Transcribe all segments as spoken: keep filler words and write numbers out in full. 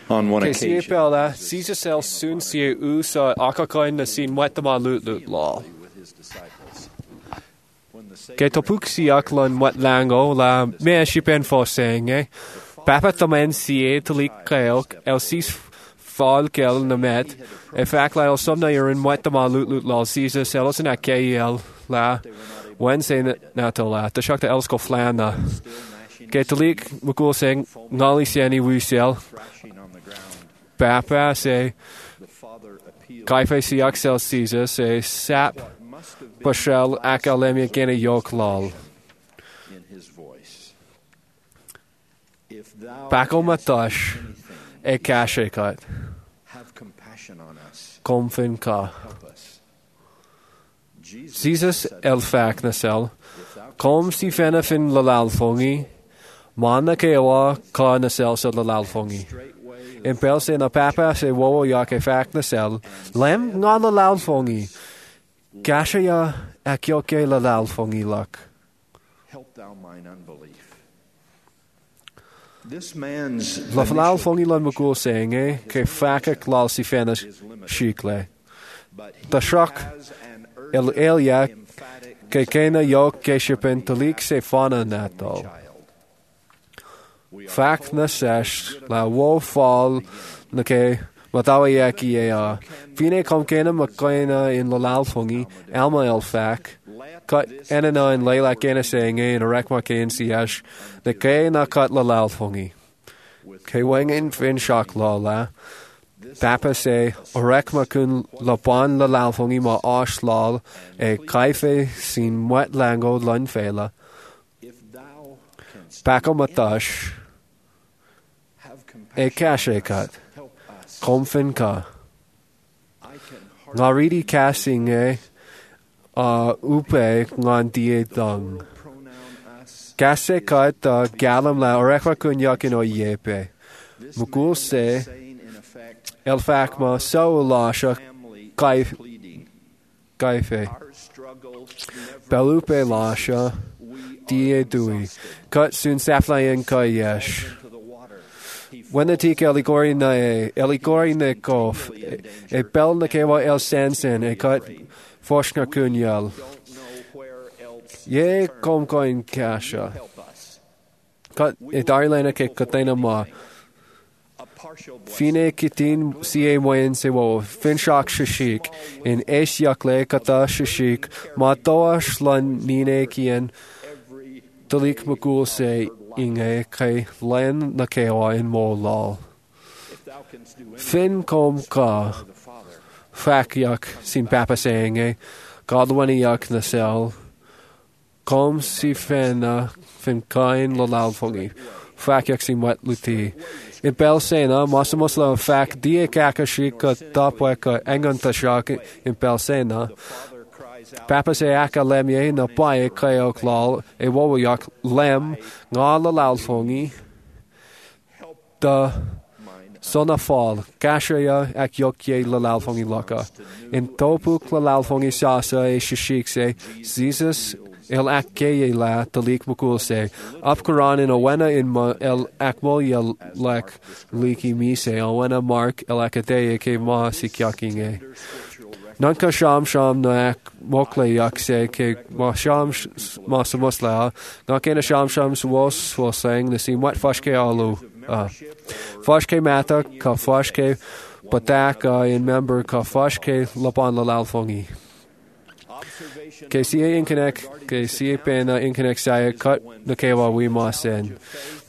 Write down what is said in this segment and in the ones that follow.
On one Ke si e occasion, pela, Caesar sel soon si e u sa akakoin na sin wet ma lut lut law. Ke topuk si aklan wet lango la me si pen fo saying eh. Papa tamen si e talik kael el sis fall kel na met. E fact la el somna yer in wet ma lut lut law Caesar selos na ke el la Wednesday na to la. Ta shak ta el sko flan na. Ke talik mukul saying ngali siani wu sel. Papa say Kaife si axel Caesar say sap Bashel akalemia gena yok lol. Bako matash e kashe kat. Komfin ka. Jesus el fak nasel. Kom si fena fin lalalfongi. Mana kewa ka nasel sa lalalfongi. In pel se na papa se wowo yak e fak nasel. Lem nga lalalfongi. Gasha ya akyoke lalalfongi lak. help thou mine unbelief. This man's La lalalfongi lan mukul saying eh ke fak ek lal si fena shikle. Ta shak el elia ke kena yok ke shipen talik se fana nato. Fak na sesh la wo fall na ke matawa yaki e a. Fine kom kena makena in lalalfongi alma el fak. Cut enana in leila kena saying eh in a rekma ke in siash na ke na cut lalalfongi. Ke wang in fin shak la la. Papa say, Orekma kun laban lalalfongi ma ash lal e kaife sin wet lango lun fela. Bako matash e kashe kat. Komfin ka. Ngaridi casing e a upe ngan die dung. Kase kat uh, galam la Orekma kun yakin o yepe. Mukul se El fakma so lasha kaife Belupe lasha die dui cut soon saflayan kayesh. When the tik eligori na e eligori ne kof e bel na kewa el sensen e cut foshna kunyal. Ye kom koin kasha. Cut e darlena ke katena ma. Fine kitin sie moyen se wo finshak shishik in esh yakle kata shishik matoa shlan nine kien talik makul se inge kai len na kewa in mo lal. Fin kom ka fak yak sin papa saying e godwani yak na sel kom si fena fin kain lalalfongi fak yak sin wet luti. In bel sena masamos la fak die kakashi ka tapwa ka enganta shak in bel sena papa se aka lemye na pae kayo klal e wo yak lem nga la lalfongi da sona fall kashaya ak yokye la lalfongi laka in topu la lalfongi sasa e shishik se Jesus el akkeye la talik mukul se apkaran in awena in ma el akmol yel lak liki mi se awena mark el akadeye ke ma sikyaking e nanka sham sham na ak mokle yak se ke ma sham ma samosla na kena sham sham swos was saying the same what fashke alu ah fashke mata ka fashke pataka in member ka fashke lapan lalalfongi ke si e inkonek ke si e pena inkonek saya cut na kewa we ma sen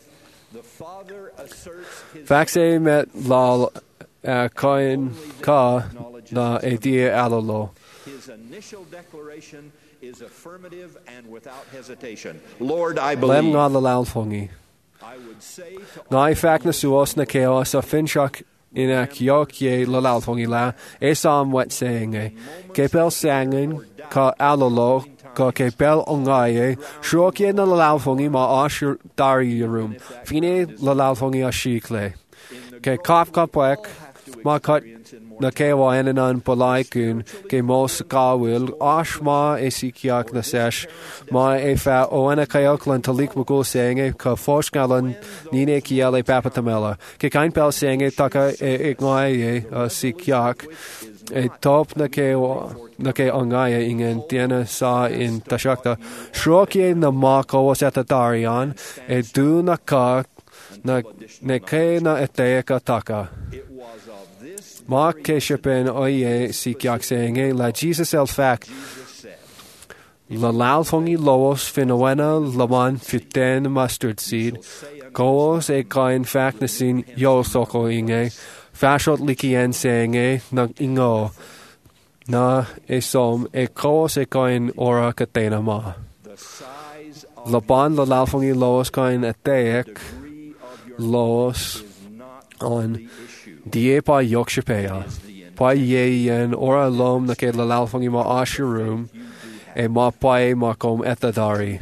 faxe met lal kain ka na e dia alalo. His initial declaration is affirmative and without hesitation. Lord, I believe. Lem nga lalalfongi. Ngai fak na suos na kewa sa finshak inak yok ye lalalfongi la e sam wet saying e kepel sangin ka alalo ka kepel ongaye shok ye na lalalfongi ma ashur dari room fine lalalfongi ashikle ke kaf kapwek ma kat na cewa enan an balaikún ge mós gáhfuil ás má é síceach na seis má é fe ó ena caillan talik mogul senge ka fósgalan níne ciel é papatamela. Ke kain pel senge taka é ignái é síceach é top na ke na ke angaia ingen tiena sa in tashakta shrokie na mako was at the darian e du na ka na ne ke na eteka taka ma ke shepen oye sikyak senge la Jesus el fak la lalfongi loos finowena laman fiten mustard seed goos e kain fak na sin yo soko inge Fashot likien senge na ingo na e som e kos e kain ora katena ma. Laban la lalfongi loos kain ateek loos on die pa yokshipea. Pa ye yen ora lom na ke la lalfongi ma ashirum e ma pae ma kom etadari.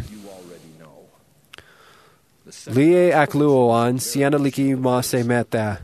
Lie akluoan siena liki ma se meta.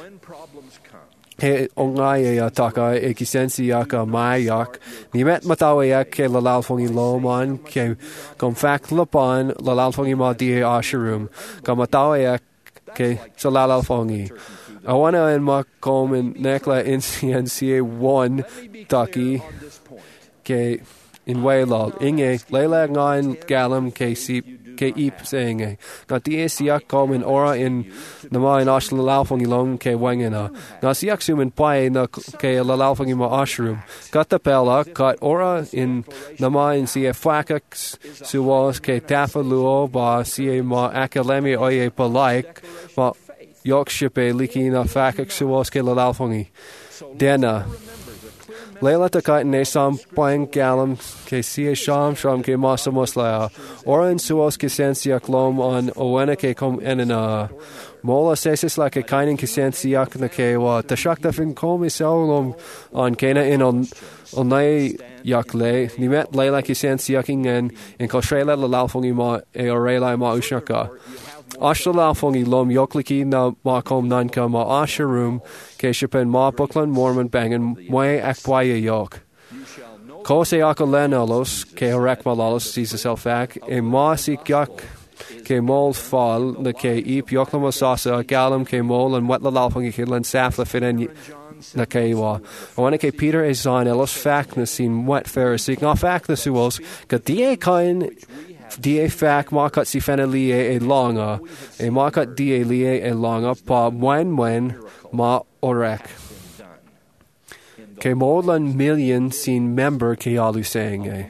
He ongai e ataka e kisensi aka maiak ni met matawe ke la lalfongi loman ke kom fak lapan la lalfongi ma die asherum kom matawe ke so la lalfongi I wanna in ma kom in nekla in C N C A one taki ke in waylal inge lela ngain galam ke sip ke ip saying na die siak kom in ora in na ma in ashl lalfongi long ke wangena na siak sumen pai na ke la lalfongi ma ashroom got the pella got ora in na ma in C A fakax suwas ke tafa luo ba C A ma academy oye palaik ma yokshipe liki na fakax suwas ke la lalfongi dena Leila ta kait ne sam pain galam ke sia sham sham ke masa musla ora in suos ke sensia klom on owena ke kom enena mola sesis like a kainin ke sensia na ke wa ta shakta fin kom isolom on kena in on onai yakle ni met Leila ke sensia kingen in koshrela la lalfongi ma e orela ma ushaka Ashla lalfongi lom yokliki na ma kom nanka ma asherum ke shipen ma buklan mormon bangen mwe akwaye yok. Ko se akalenalos ke horek malalos Jesus elfak e ma sikyak ke mol fall na ke ip yoklama sasa galam ke mol and wetla lalfongi ke len safla finen na ke wa. Wana ke Peter e zan elos fak na sin wet pharisee na fak na suos ka die kain Die fak makat si fena lie e longa, e makat die lie e longa pa mwen mwen ma orek. Ke molan million sin member ke alu saying e.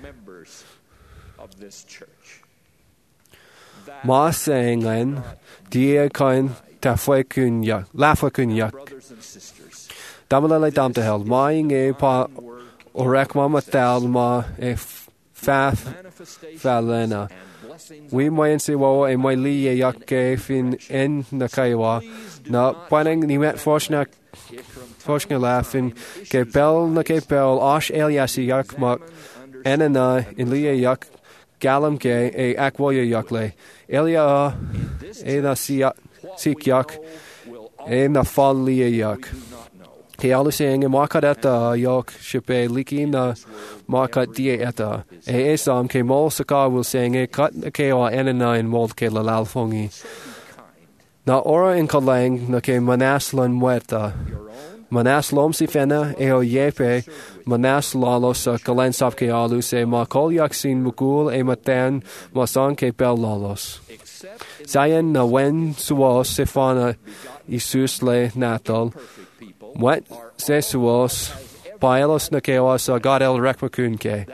Ma saying en, die kain ta fwe kunyak, lafwa kunyak. Damala le dam te hel, ma inge pa orek ma matal ma e Fath Valena. We might say, well, and my Lee Yakke fin in the Kaiwa. Now, pointing the met Forshnak Forshna laughing, ke bell na ke bell, Ash Eliasi Yak Mak, Enana in Lee Yak, Galam Gay, a Akwoya Yakle, Elia, Ena Sik Yak, Ena Fall Lee Yak. Ke alu saying e makat eta yok shipe liki na makat die eta. E esam ke mol saka will saying e kat ke o enana in mold ke lalalfongi. Na ora in kalang na ke manaslan muerta. Manaslom si fena e o yepe manaslalo sa kalensap ke alu se ma kolyak sin mukul e matan masan ke bel lalos. Zayen na wen suos sefana isus le natal. What sesuos Bailos na kewa sa God el rekmakunke.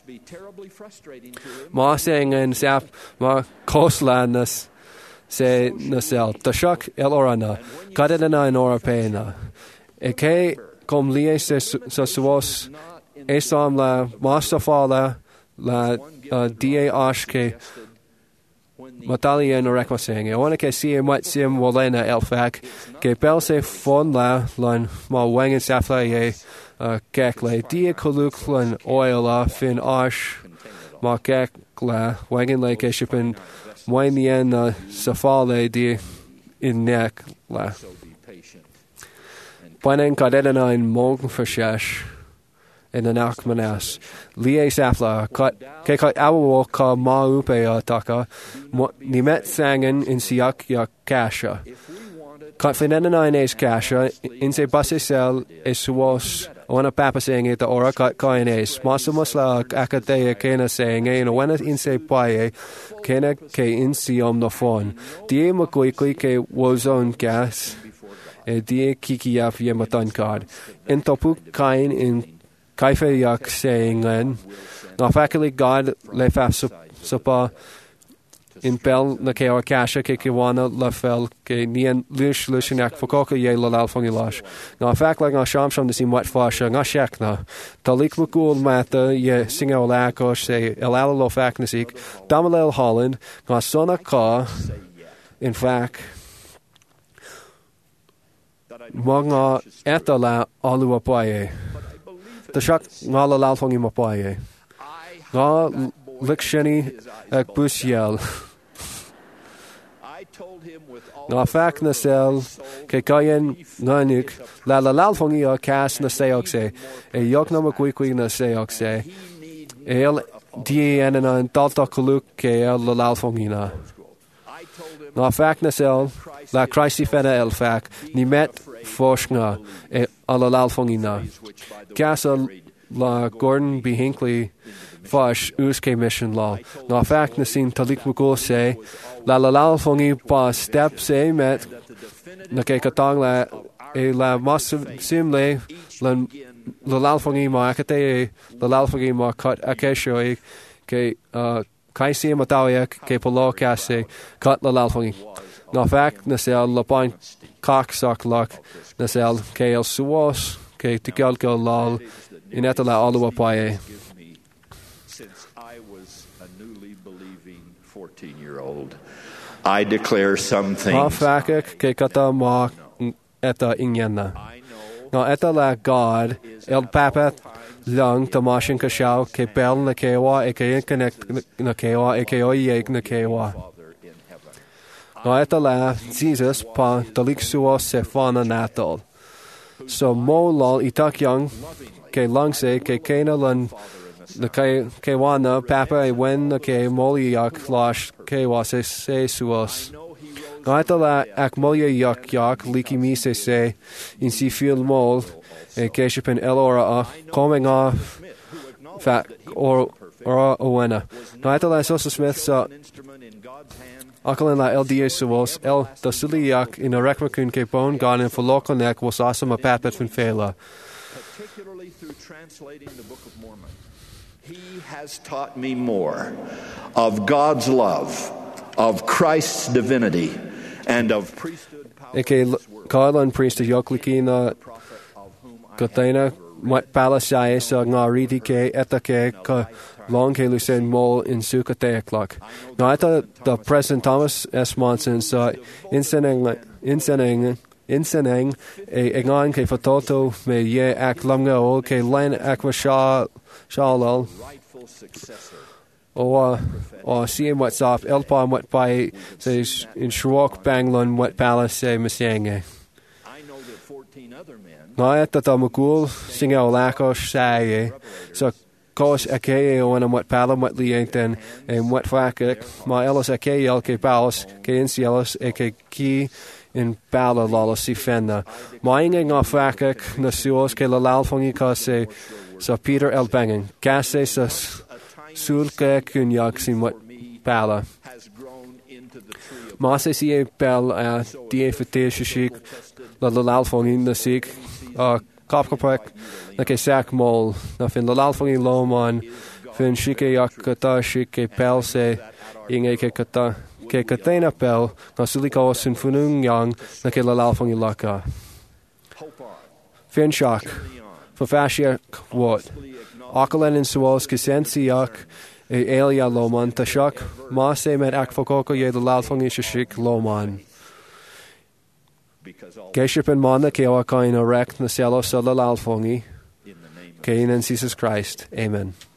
Ma sengen sap ma koslanas se nasel. Tashak el orana. Kadena in ora pena. Eke kom lie se suos esam la mastafala la uh, die ashke Matalia no rekmasing. I want to see him what sim wolena elfak. Ke pel se fon la lan ma wangen safla ye kekle. Die koluk lan oila fin ash ma kekla wangen like a shipen moinien safale die in neck la. Bain God Edenain Morgan for Shesh in an Akmanas. Lie Safla, Kay Awo ka Maupe Taka, Nimet Sangan in Siak Yak Kasha. Confident Ace Kasha, in se Basisel is was on a papa saying it or a Kaines, Masamasla Akadea Kena saying, and when it in se Paye, Kena K in Siom the phone. Die Makuiki K was on gas, a die Kiki Yap Yematan card. In Topu Kain in Kaife Yak saying, and now faculty God left Sapa. In Bell na Kea Kasha ke Kiwana la fel ke nian lush lushinak fokoka ye la alfongi lash. Na fact like na sham sham de sim wat fasha na shakna. Talik mukul mata ye singa olakosh say elala lo faknasik. Damalel Holland na sona ka in fact Manga etala alua paye. The shak ngala alfongi mapaye. Na liksheni ek busyel. Na fac na sel ke kayen nanuk la la lalfongi a cas na seok se e yok na makwi na seok se el die en an dalta kuluk ke la lalfongi na na fac na sel la Christi fena el fac ni met foshna e ala lalfongi na casa la Gordon B. Hinckley Fosh Uske Mission Law. Na fact na sin talik mukul se la la la fongi pa step se met na ke katang la e la mas sim le lan la la fongi ma akate la la fongi ma kat akesho e ke kai si matawia ke polo kase kat la la fongi. Na fact na sel la point cock sock lock na sel ke el suos ke tikal ke lal in etala alwa paye. Since I was a newly believing fourteen-year-old, I declare some things. Ma fakek ke kata ma eta ingena. Na eta la God el papa lang tamashin kashao ke bel na kewa e ke connect na kewa e ke oyek na kewa. Na eta la Jesus pa talik suo se fana natol. So mo lol itak young ke lang se ke kena lan na ke wana papa e wen na ke moli yak lash ke was se suos. Gaita la ak molya yak yak liki mi se se in si fil mol e ke shipen elora a coming off fat or or owena. Gaita la Sosa Smith sa Akalin la L D A suos el dasili yak in a rekmakun ke bon gan in folokonek was asama papet fin fela. Particularly through translating the Book of Mormon. He has taught me more of God's love, of Christ's divinity, and of priesthood power. Eke Kailan priest yokliki na katena mat palasai sa ngariti ke etake ka long ke lusen mol in sukate clock. Now I thought the President Thomas S. Monson sa inseneng inseneng inseneng e engan ke fatoto me ye ak lamga o ke len akwa sha shalal o o seeing what's off elpa what by says in shwok banglon what palace say masenge. I know that fourteen other men. Na etta tamukul singa olakos say so kos ake o na what palam what lienten and what fakek ma elos ake el ke palas ke incielos e ke ki in bala lala si fenna. Maing nga fakek na suos ke lalal fongi ka se sa Peter L. Bengen. Gase sa sulke kunyak si wat bala. Mase si e bel a die fete shik la lalal fongi na sik a kapkapek na ke sak mol na fin lalal fongi loman fin shike yak kata shike pel se inge ke kata ke katena pel na siliko sin funung yang na ke lalal fongi laka. Fin shak Fafashia what? Akalen in suos kisensiak e elia loman tashak mase met akfokoko ye the lalfongi shishik loman. Geshipen mana kewa kain erect na selo sa lalfongi. Kain in Jesus Christ. Amen.